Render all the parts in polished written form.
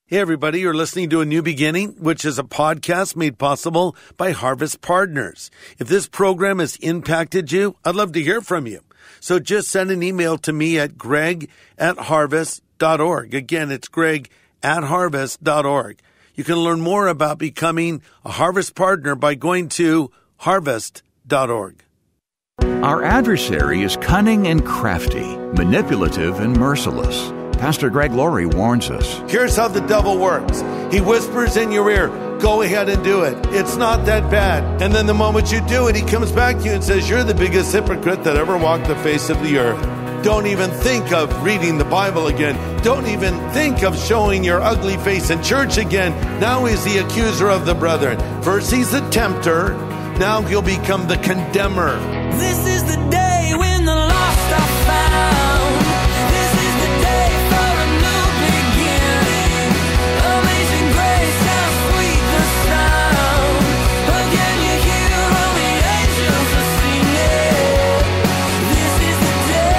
Hey, everybody, you're listening to A New Beginning, which is a podcast made possible by Harvest Partners. If this program has impacted you, I'd love to hear from you. So just send an email to me at greg@harvest.org. Again, it's greg@harvest.org. You can learn more about becoming a Harvest Partner by going to harvest.org. Our adversary is cunning and crafty, manipulative and merciless. Pastor Greg Laurie warns us. Here's how the devil works. He whispers in your ear, go ahead and do it. It's not that bad. And then the moment you do it, he comes back to you and says, you're the biggest hypocrite that ever walked the face of the earth. Don't even think of reading the Bible again. Don't even think of showing your ugly face in church again. Now he's the accuser of the brethren. First he's the tempter. Now he'll become the condemner. This is the day when the lost are found. This is the day for a new beginning. Amazing grace, how sweet the sound. Again you hear all the angels are singing. This is the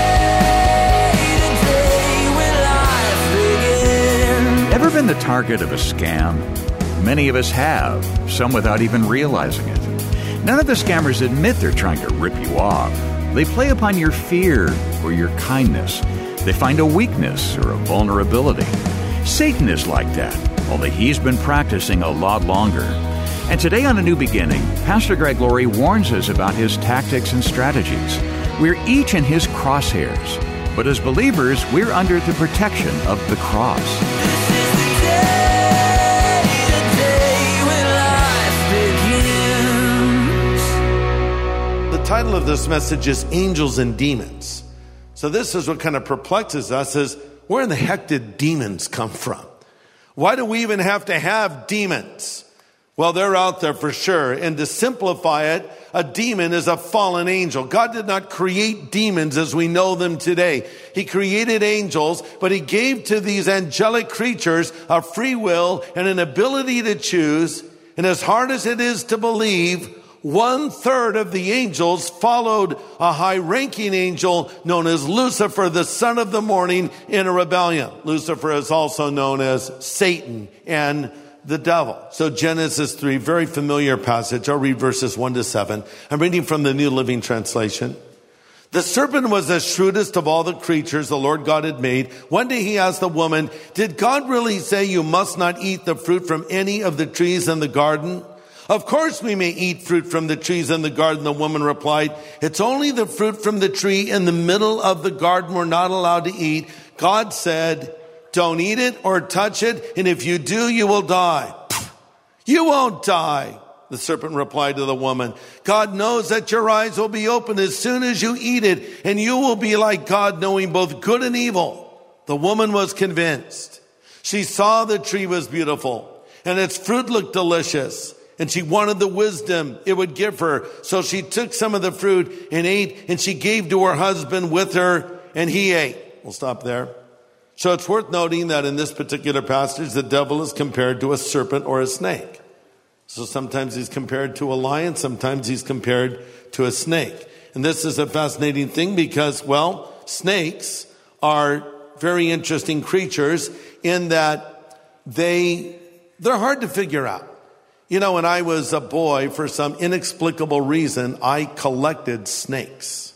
day when life begins. Ever been the target of a scam? Many of us have, some without even realizing it. None of the scammers admit they're trying to rip you off. They play upon your fear or your kindness. They find a weakness or a vulnerability. Satan is like that, only he's been practicing a lot longer. And today on A New Beginning, Pastor Greg Laurie warns us about his tactics and strategies. We're each in his crosshairs, but as believers, we're under the protection of the cross. This is the day when life begins. The title of this message is Angels and Demons. So this is what kind of perplexes us is, where in the heck did demons come from? Why do we even have to have demons? Well, they're out there for sure. And to simplify it, a demon is a fallen angel. God did not create demons as we know them today. He created angels, but he gave to these angelic creatures a free will and an ability to choose. And as hard as it is to believe, 1/3 of the angels followed a high-ranking angel known as Lucifer, the son of the morning, in a rebellion. Lucifer is also known as Satan and the devil. So Genesis 3, very familiar passage. I'll read verses 1-7. I'm reading from the New Living Translation. The serpent was the shrewdest of all the creatures the Lord God had made. One day he asked the woman, did God really say you must not eat the fruit from any of the trees in the garden? Of course we may eat fruit from the trees in the garden, the woman replied. It's only the fruit from the tree in the middle of the garden we're not allowed to eat. God said, don't eat it or touch it, and if you do, you will die. You won't die, the serpent replied to the woman. God knows that your eyes will be open as soon as you eat it, and you will be like God, knowing both good and evil. The woman was convinced. She saw the tree was beautiful, and its fruit looked delicious. And she wanted the wisdom it would give her. So she took some of the fruit and ate, and she gave to her husband with her, and he ate. We'll stop there. So it's worth noting that in this particular passage, the devil is compared to a serpent or a snake. So sometimes he's compared to a lion, sometimes he's compared to a snake. And this is a fascinating thing because, well, snakes are very interesting creatures in that they're hard to figure out. You know, when I was a boy, for some inexplicable reason, I collected snakes.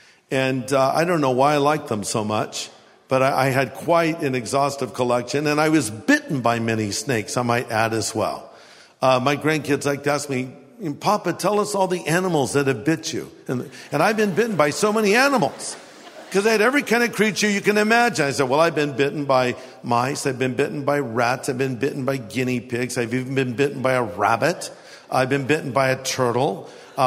And I don't know why I liked them so much, but I had quite an exhaustive collection. And I was bitten by many snakes, I might add as well. My grandkids like to ask me, Papa, tell us all the animals that have bit you. And I've been bitten by so many animals. Because I had every kind of creature you can imagine. I said, well, I've been bitten by mice. I've been bitten by rats. I've been bitten by guinea pigs. I've even been bitten by a rabbit. I've been bitten by a turtle. So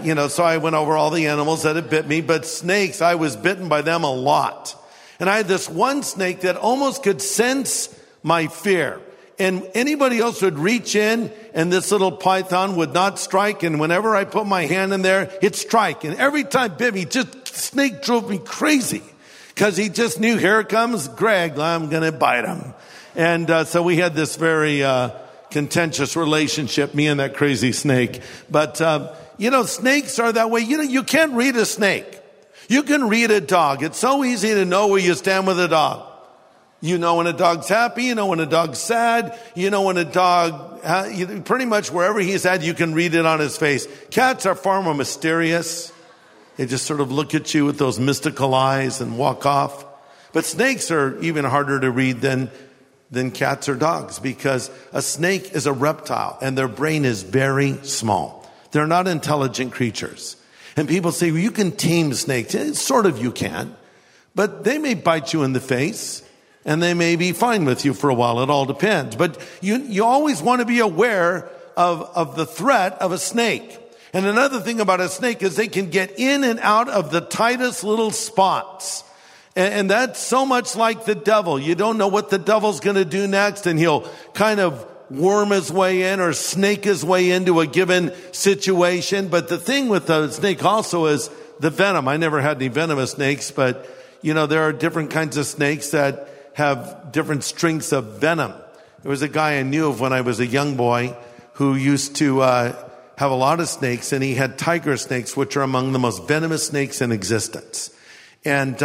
I went over all the animals that had bit me. But snakes, I was bitten by them a lot. And I had this one snake that almost could sense my fear. And anybody else would reach in, and this little python would not strike. And whenever I put my hand in there, it'd strike. And every time it bit me, snake drove me crazy. Because he just knew, here it comes Greg, I'm going to bite him. And so we had this very contentious relationship, me and that crazy snake. But, snakes are that way. You can't read a snake. You can read a dog. It's so easy to know where you stand with a dog. You know when a dog's happy, you know when a dog's sad, you know when a dog, pretty much wherever he's at, you can read it on his face. Cats are far more mysterious. They just sort of look at you with those mystical eyes and walk off. But snakes are even harder to read than cats or dogs, because a snake is a reptile and their brain is very small. They're not intelligent creatures. And people say, well, you can tame snakes. Sort of you can. But they may bite you in the face and they may be fine with you for a while. It all depends. But you always want to be aware of the threat of a snake. And another thing about a snake is they can get in and out of the tightest little spots. And that's so much like the devil. You don't know what the devil's going to do next, and he'll kind of worm his way in or snake his way into a given situation. But the thing with the snake also is the venom. I never had any venomous snakes, but there are different kinds of snakes that have different strengths of venom. There was a guy I knew of when I was a young boy who used to have a lot of snakes, and he had tiger snakes, which are among the most venomous snakes in existence. And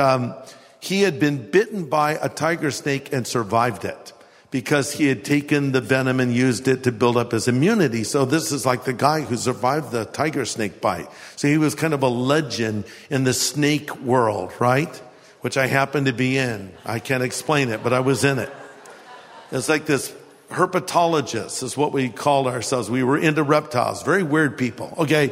he had been bitten by a tiger snake and survived it because he had taken the venom and used it to build up his immunity. So this is like the guy who survived the tiger snake bite. So he was kind of a legend in the snake world, right? Which I happened to be in. I can't explain it, but I was in it. It's like this herpetologist is what we called ourselves. We were into reptiles. Very weird people. Okay.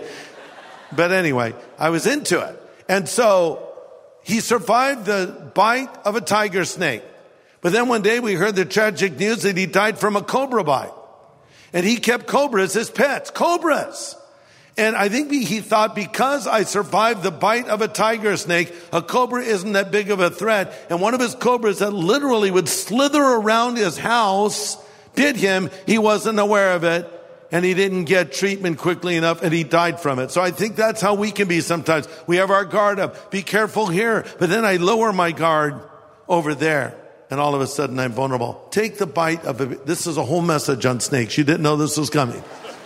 But anyway, I was into it. And so he survived the bite of a tiger snake. But then one day we heard the tragic news that he died from a cobra bite. And he kept cobras as pets. Cobras! And I think he thought, because I survived the bite of a tiger snake, a cobra isn't that big of a threat. And one of his cobras that literally would slither around his house bit him. He wasn't aware of it. And he didn't get treatment quickly enough, and he died from it. So I think that's how we can be sometimes. We have our guard up. Be careful here. But then I lower my guard over there, and all of a sudden I'm vulnerable. Take the bite of this is a whole message on snakes. You didn't know this was coming.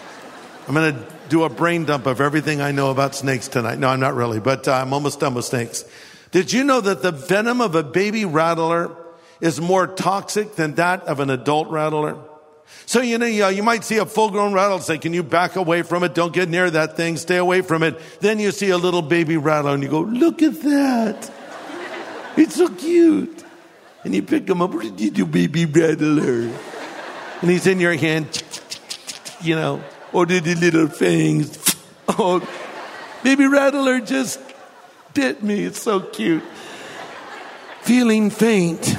I'm going to do a brain dump of everything I know about snakes tonight. No, I'm not really, but I'm almost done with snakes. Did you know that the venom of a baby rattler is more toxic than that of an adult rattler? So, you might see a full-grown rattlesnake, and you back away from it. Don't get near that thing. Stay away from it. Then you see a little baby rattler, and you go, look at that. It's so cute. And you pick him up. What did you do, baby rattler? And he's in your hand, or the little fangs. Oh, baby rattler just bit me. It's so cute. Feeling faint.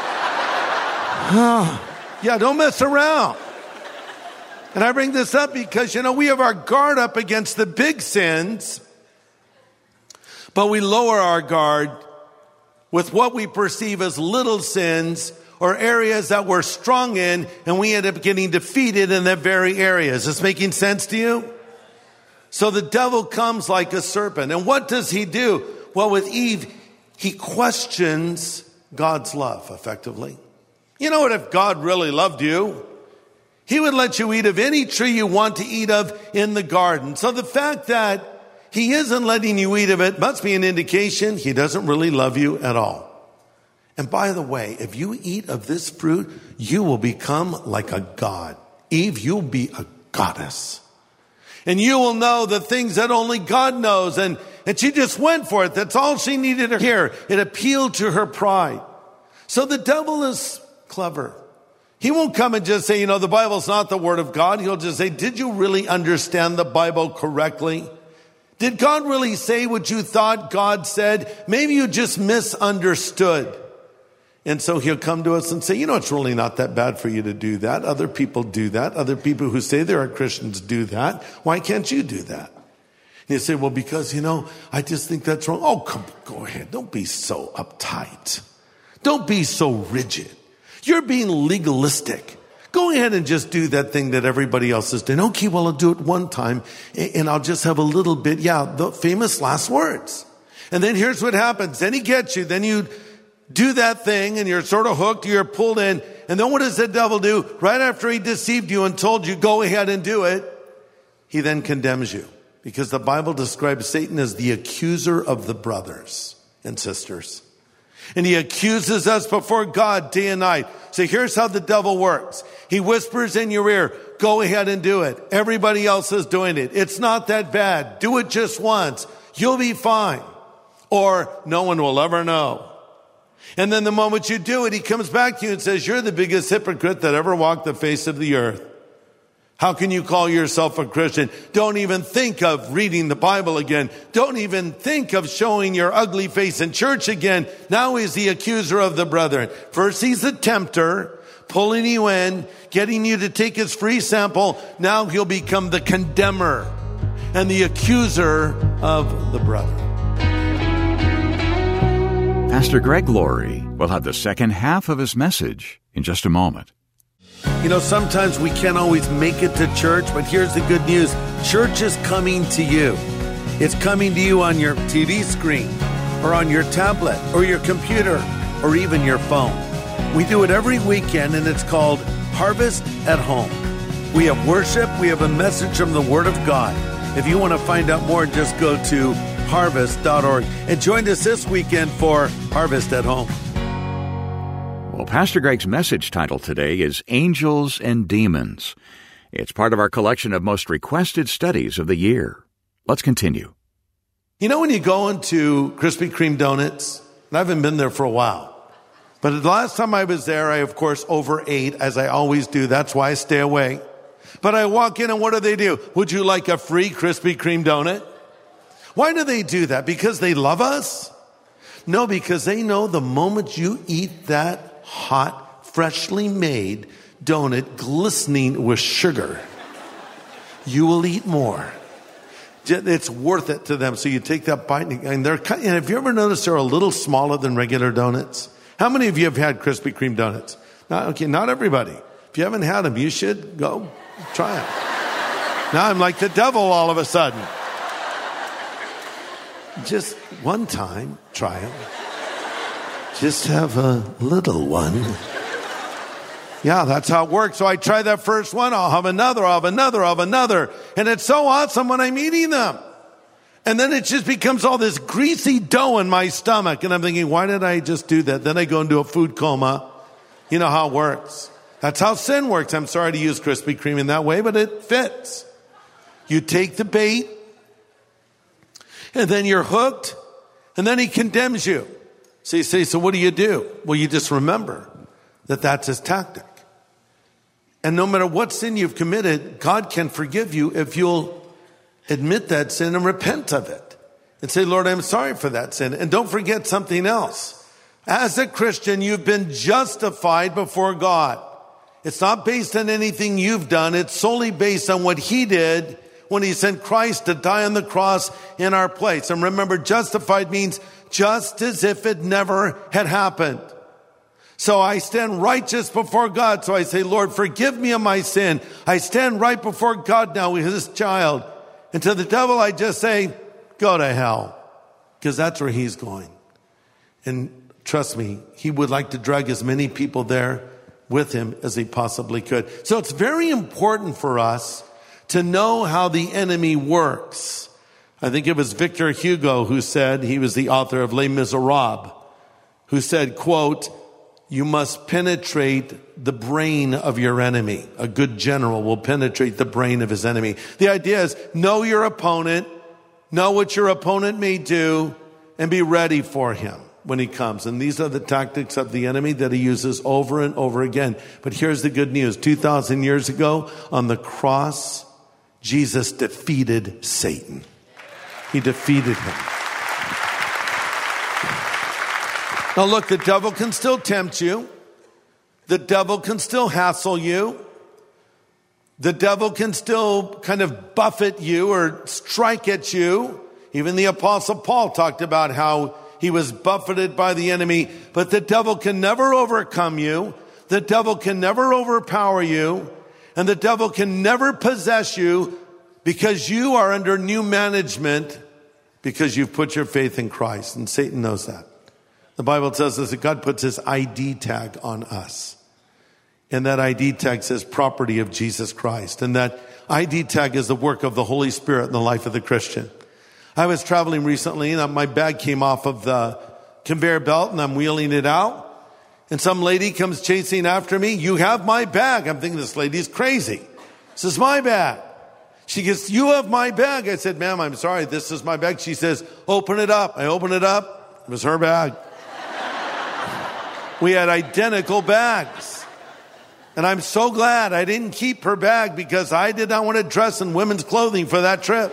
Yeah, don't mess around. And I bring this up because, we have our guard up against the big sins, but we lower our guard with what we perceive as little sins or areas that we're strong in, and we end up getting defeated in that very area. Is this making sense to you? So the devil comes like a serpent. And what does he do? Well, with Eve, he questions God's love, effectively. You know what? If God really loved you, he would let you eat of any tree you want to eat of in the garden. So the fact that he isn't letting you eat of it must be an indication he doesn't really love you at all. And by the way, if you eat of this fruit, you will become like a god. Eve, you'll be a goddess. And you will know the things that only God knows. And she just went for it. That's all she needed to hear. It appealed to her pride. So the devil is clever. He won't come and just say, the Bible's not the Word of God. He'll just say, did you really understand the Bible correctly? Did God really say what you thought God said? Maybe you just misunderstood. And so he'll come to us and say, it's really not that bad for you to do that. Other people do that. Other people who say they are Christians do that. Why can't you do that? And you say, well, because, I just think that's wrong. Oh, go ahead. Don't be so uptight. Don't be so rigid. You're being legalistic. Go ahead and just do that thing that everybody else is doing. Okay, well, I'll do it one time, and I'll just have a little bit. Yeah, the famous last words. And then here's what happens. Then he gets you. Then you do that thing, and you're sort of hooked. You're pulled in. And then what does the devil do? Right after he deceived you and told you, go ahead and do it, he then condemns you. Because the Bible describes Satan as the accuser of the brothers and sisters. And he accuses us before God day and night. So here's how the devil works. He whispers in your ear, go ahead and do it. Everybody else is doing it. It's not that bad. Do it just once. You'll be fine. Or no one will ever know. And then the moment you do it, he comes back to you and says, you're the biggest hypocrite that ever walked the face of the earth. How can you call yourself a Christian? Don't even think of reading the Bible again. Don't even think of showing your ugly face in church again. Now he's the accuser of the brethren. First he's the tempter, pulling you in, getting you to take his free sample. Now he'll become the condemner and the accuser of the brethren. Pastor Greg Laurie will have the second half of his message in just a moment. You know, sometimes we can't always make it to church, but here's the good news. Church is coming to you. It's coming to you on your TV screen or on your tablet or your computer or even your phone. We do it every weekend, and it's called Harvest at Home. We have worship. We have a message from the Word of God. If you want to find out more, just go to harvest.org and join us this weekend for Harvest at Home. Well, Pastor Greg's message title today is Angels and Demons. It's part of our collection of most requested studies of the year. Let's continue. You know when you go into Krispy Kreme donuts, and I haven't been there for a while, but the last time I was there, I, of course, overate, as I always do. That's why I stay away. But I walk in, and what do? Would you like a free Krispy Kreme donut? Why do they do that? Because they love us? No, because they know the moment you eat that hot, freshly made donut glistening with sugar, you will eat more. It's worth it to them. So you take that bite, and have you ever noticed they're a little smaller than regular donuts? How many of you have had Krispy Kreme donuts? Not everybody. If you haven't had them, you should go try them. Now I'm like the devil all of a sudden. Just one time, try them. Just have a little one. Yeah, that's how it works. So I try that first one, I'll have another. And it's so awesome when I'm eating them. And then it just becomes all this greasy dough in my stomach. And I'm thinking, why did I just do that? Then I go into a food coma. You know how it works. That's how sin works. I'm sorry to use Krispy Kreme in that way, but it fits. You take the bait, and then you're hooked, and then he condemns you. So you say, so what do? Well, you just remember that that's his tactic. And no matter what sin you've committed, God can forgive you if you'll admit that sin and repent of it. And say, Lord, I'm sorry for that sin. And don't forget something else. As a Christian, you've been justified before God. It's not based on anything you've done. It's solely based on what he did when he sent Christ to die on the cross in our place. And remember, justified means just as if it never had happened. So I stand righteous before God. So I say, Lord, forgive me of my sin. I stand right before God now with his child. And to the devil, I just say, go to hell. Because that's where he's going. And trust me, he would like to drag as many people there with him as he possibly could. So it's very important for us to know how the enemy works. I think it was Victor Hugo who said, he was the author of Les Miserables, who said, quote, you must penetrate the brain of your enemy. A good general will penetrate the brain of his enemy. The idea is know your opponent, know what your opponent may do, and be ready for him when he comes. And these are the tactics of the enemy that he uses over and over again. But here's the good news. 2,000 years ago on the cross, Jesus defeated Satan. He defeated him. Now look, the devil can still tempt you. The devil can still hassle you. The devil can still kind of buffet you or strike at you. Even the Apostle Paul talked about how he was buffeted by the enemy. But the devil can never overcome you. The devil can never overpower you. And the devil can never possess you because you are under new management because you've put your faith in Christ. And Satan knows that. The Bible tells us that God puts his ID tag on us. And that ID tag says property of Jesus Christ. And that ID tag is the work of the Holy Spirit in the life of the Christian. I was traveling recently and my bag came off of conveyor belt and I'm wheeling it out. And some lady comes chasing after me. You have my bag. I'm thinking this lady's crazy. This is my bag. She goes, you have my bag. I said, ma'am, I'm sorry. This is my bag. She says, open it up. I open it up. It was her bag. We had identical bags. And I'm so glad I didn't keep her bag because I did not want to dress in women's clothing for that trip.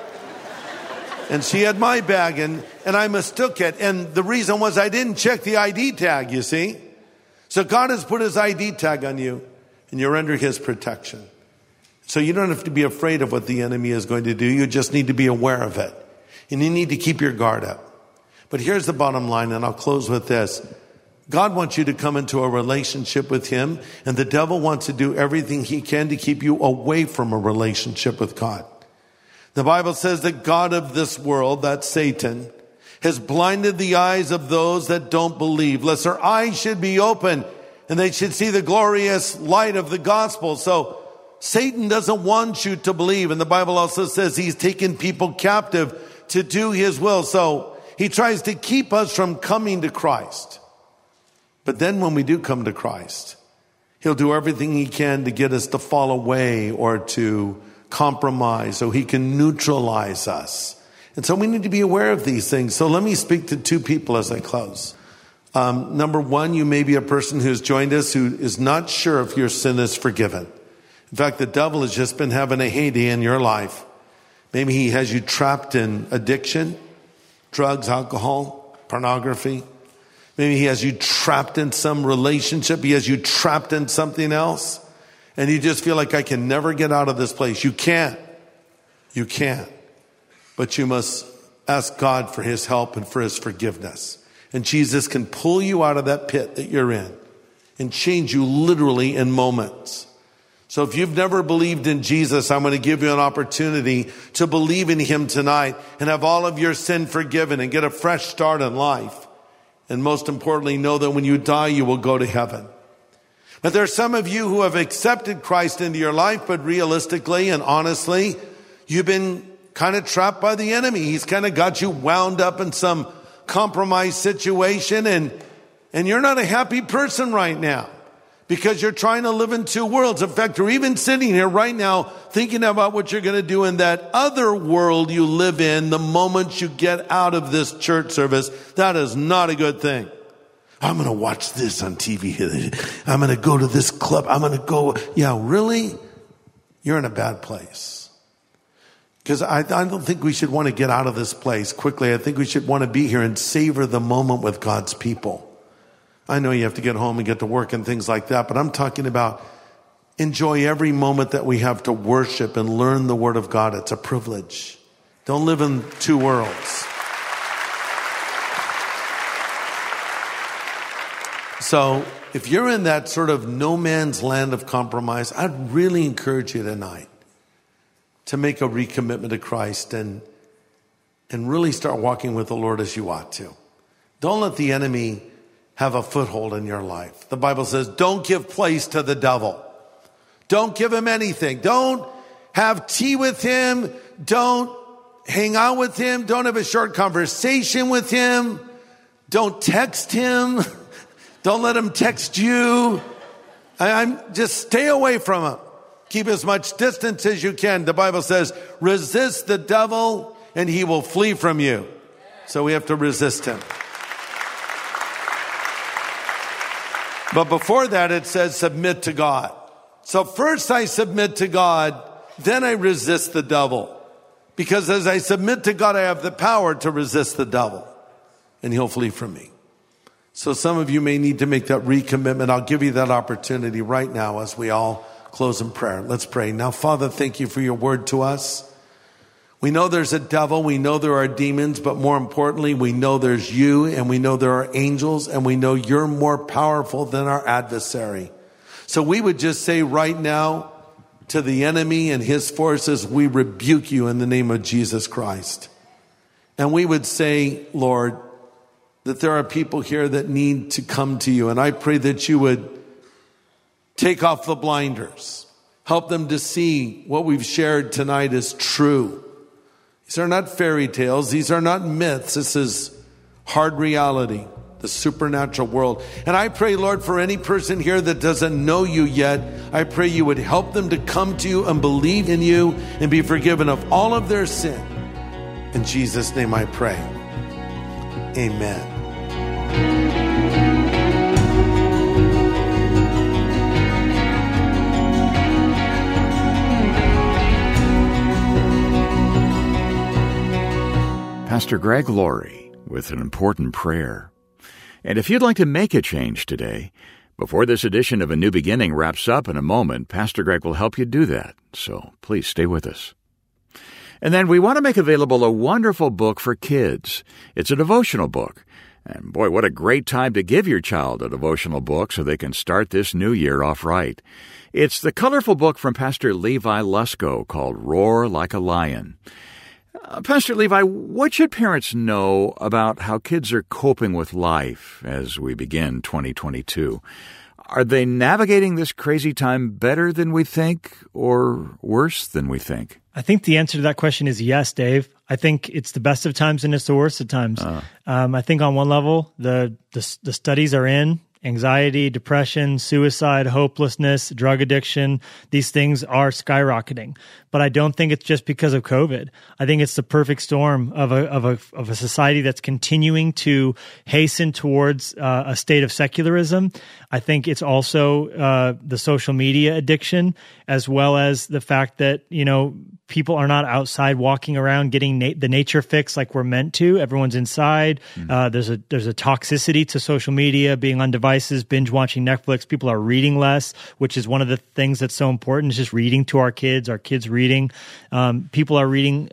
And she had my bag and I mistook it. And the reason was I didn't check the ID tag, you see. So God has put his ID tag on you and you're under his protection. So you don't have to be afraid of what the enemy is going to do. You just need to be aware of it. And you need to keep your guard up. But here's the bottom line, and I'll close with this. God wants you to come into a relationship with him, and the devil wants to do everything he can to keep you away from a relationship with God. The Bible says that God of this world, that's Satan, has blinded the eyes of those that don't believe, lest their eyes should be open and they should see the glorious light of the gospel. So Satan doesn't want you to believe. And the Bible also says he's taken people captive to do his will. So he tries to keep us from coming to Christ. But then when we do come to Christ, he'll do everything he can to get us to fall away or to compromise so he can neutralize us. And so we need to be aware of these things. So let me speak to two people as I close. Number one, you may be a person who's joined us who is not sure if your sin is forgiven. In fact, the devil has just been having a heyday in your life. Maybe he has you trapped in addiction, drugs, alcohol, pornography. Maybe he has you trapped in some relationship. He has you trapped in something else. And you just feel like I can never get out of this place. You can't. You can't. But you must ask God for his help and for his forgiveness. And Jesus can pull you out of that pit that you're in and change you literally in moments. So if you've never believed in Jesus, I'm going to give you an opportunity to believe in him tonight and have all of your sin forgiven and get a fresh start in life. And most importantly, know that when you die, you will go to heaven. But there are some of you who have accepted Christ into your life, but realistically and honestly, you've been kind of trapped by the enemy. He's kind of got you wound up in some compromised situation and you're not a happy person right now because you're trying to live in two worlds. In fact, you're even sitting here right now thinking about what you're going to do in that other world you live in the moment you get out of this church service. That is not a good thing. I'm going to watch this on TV. I'm going to go to this club. I'm going to go. Yeah, really? You're in a bad place. Because I don't think we should want to get out of this place quickly. I think we should want to be here and savor the moment with God's people. I know you have to get home and get to work and things like that, but I'm talking about enjoy every moment that we have to worship and learn the Word of God. It's a privilege. Don't live in two worlds. So if you're in that sort of no man's land of compromise, I'd really encourage you tonight to make a recommitment to Christ and really start walking with the Lord as you ought to. Don't let the enemy have a foothold in your life. The Bible says, don't give place to the devil. Don't give him anything. Don't have tea with him. Don't hang out with him. Don't have a short conversation with him. Don't text him. Don't let him text you. I'm just stay away from him. Keep as much distance as you can. The Bible says, resist the devil and he will flee from you. So we have to resist him. But before that, it says submit to God. So first I submit to God, then I resist the devil. Because as I submit to God, I have the power to resist the devil. And he'll flee from me. So some of you may need to make that recommitment. I'll give you that opportunity right now as we all close in prayer. Let's pray. Now, Father, thank you for your word to us. We know there's a devil. We know there are demons. But more importantly, we know there's you and we know there are angels and we know you're more powerful than our adversary. So we would just say right now to the enemy and his forces, we rebuke you in the name of Jesus Christ. And we would say, Lord, that there are people here that need to come to you. And I pray that you would take off the blinders. Help them to see what we've shared tonight is true. These are not fairy tales. These are not myths. This is hard reality. the supernatural world. And I pray, Lord, for any person here that doesn't know you yet, I pray you would help them to come to you and believe in you and be forgiven of all of their sin. In Jesus' name I pray. Amen. Pastor Greg Laurie with an important prayer. And if you'd like to make a change today, before this edition of A New Beginning wraps up in a moment, Pastor Greg will help you do that. So please stay with us. And then we want to make available a wonderful book for kids. It's a devotional book. And boy, what a great time to give your child a devotional book so they can start this new year off right. It's the colorful book from Pastor Levi Lusko called Roar Like a Lion. Pastor Levi, what should parents know about how kids are coping with life as we begin 2022? Are they navigating this crazy time better than we think or worse than we think? I think the answer to that question is yes, Dave. I think it's the best of times and it's the worst of times. I think on one level, the studies are in. Anxiety, depression, suicide, hopelessness, drug addiction, these things are skyrocketing. But I don't think it's just because of COVID. I think it's the perfect storm of a society that's continuing to hasten towards a state of secularism. I think it's also the social media addiction, as well as the fact that, people are not outside walking around getting the nature fix like we're meant to. Everyone's inside. There's a toxicity to social media, being on devices, binge watching Netflix. People are reading less, which is one of the things that's so important, is just reading to our kids reading. People are reading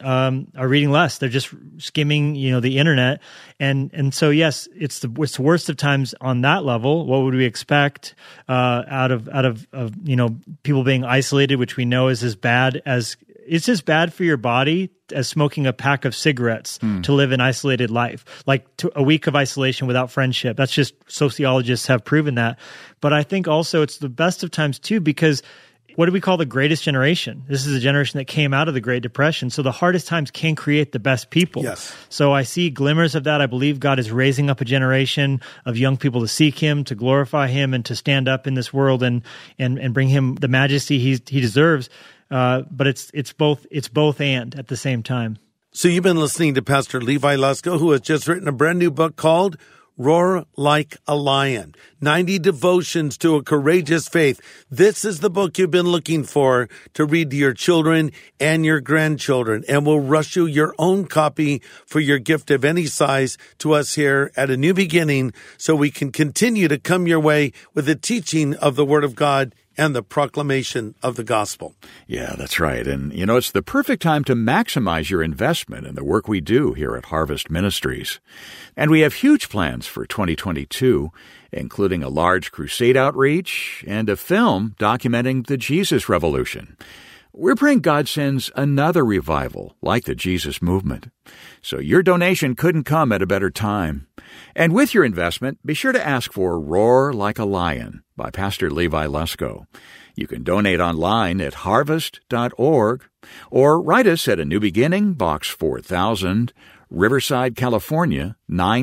less. They're just skimming, the internet. And so, yes, it's the worst of times on that level. What would we expect out of people being isolated, which we know is as bad as it's as bad for your body as smoking a pack of cigarettes to live an isolated life, like a week of isolation without friendship. That's just, sociologists have proven that. But I think also it's the best of times too, because what do we call the greatest generation? This is a generation that came out of the Great Depression. So the hardest times can create the best people. Yes. So I see glimmers of that. I believe God is raising up a generation of young people to seek Him, to glorify Him, and to stand up in this world and bring Him the majesty He deserves. But it's both and at the same time. So you've been listening to Pastor Levi Lusko, who has just written a brand new book called Roar Like a Lion, 90 Devotions to a Courageous Faith. This is the book you've been looking for to read to your children and your grandchildren, and we'll rush you your own copy for your gift of any size to us here at A New Beginning, so we can continue to come your way with the teaching of the Word of God and the proclamation of the gospel. Yeah, that's right. And, it's the perfect time to maximize your investment in the work we do here at Harvest Ministries. And we have huge plans for 2022, including a large crusade outreach and a film documenting the Jesus Revolution. We're praying God sends another revival like the Jesus movement. So your donation couldn't come at a better time. And with your investment, be sure to ask for Roar Like a Lion by Pastor Levi Lusko. You can donate online at harvest.org or write us at A New Beginning, Box 4000, Riverside, California,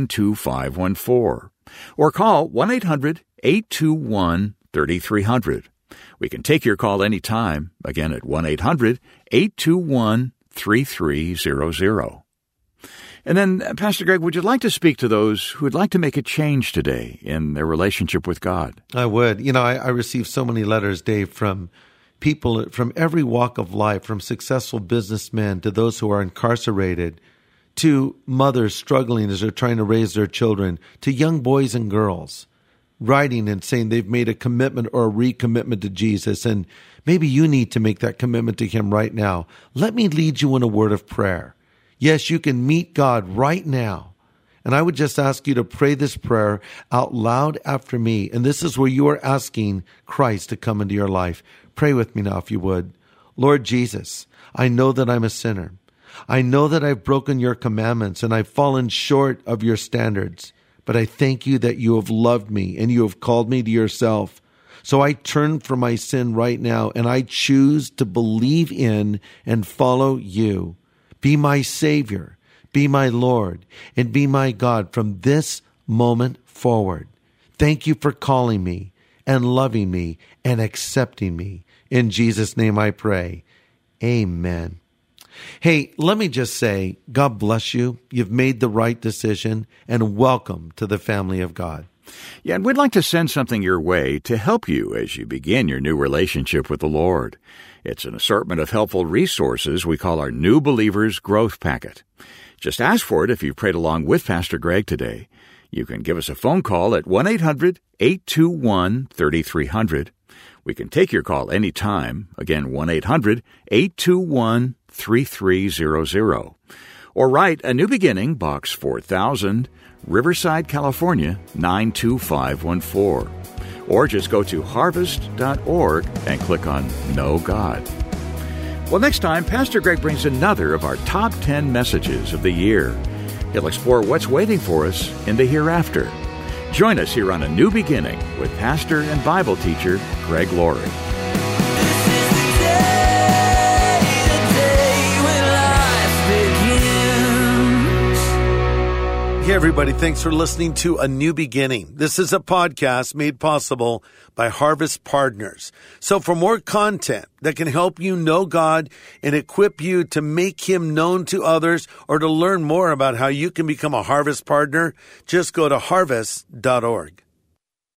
92514. Or call 1-800-821-3300. We can take your call anytime, again at 1-800-821-3300. And then, Pastor Greg, would you like to speak to those who would like to make a change today in their relationship with God? I would. I received so many letters, Dave, from people from every walk of life, from successful businessmen to those who are incarcerated, to mothers struggling as they're trying to raise their children, to young boys and girls, writing and saying they've made a commitment or a recommitment to Jesus, and maybe you need to make that commitment to Him right now. Let me lead you in a word of prayer. Yes, you can meet God right now. And I would just ask you to pray this prayer out loud after me. And this is where you are asking Christ to come into your life. Pray with me now if you would. Lord Jesus, I know that I'm a sinner. I know that I've broken your commandments and I've fallen short of your standards. But I thank you that you have loved me and you have called me to yourself. So I turn from my sin right now and I choose to believe in and follow you. Be my Savior, be my Lord, and be my God from this moment forward. Thank you for calling me and loving me and accepting me. In Jesus' name I pray. Amen. Hey, let me just say, God bless you. You've made the right decision, and welcome to the family of God. Yeah, and we'd like to send something your way to help you as you begin your new relationship with the Lord. It's an assortment of helpful resources we call our New Believers Growth Packet. Just ask for it if you've prayed along with Pastor Greg today. You can give us a phone call at 1-800-821-3300. We can take your call anytime. Again, 1-800-821-3300. Or write A New Beginning, Box 4000, Riverside, California, 92514. Or just go to harvest.org and click on Know God. Well, next time, Pastor Greg brings another of our top 10 messages of the year. He'll explore what's waiting for us in the hereafter. Join us here on A New Beginning with pastor and Bible teacher Greg Laurie. Hey, everybody. Thanks for listening to A New Beginning. This is a podcast made possible by Harvest Partners. So for more content that can help you know God and equip you to make Him known to others, or to learn more about how you can become a Harvest Partner, just go to harvest.org.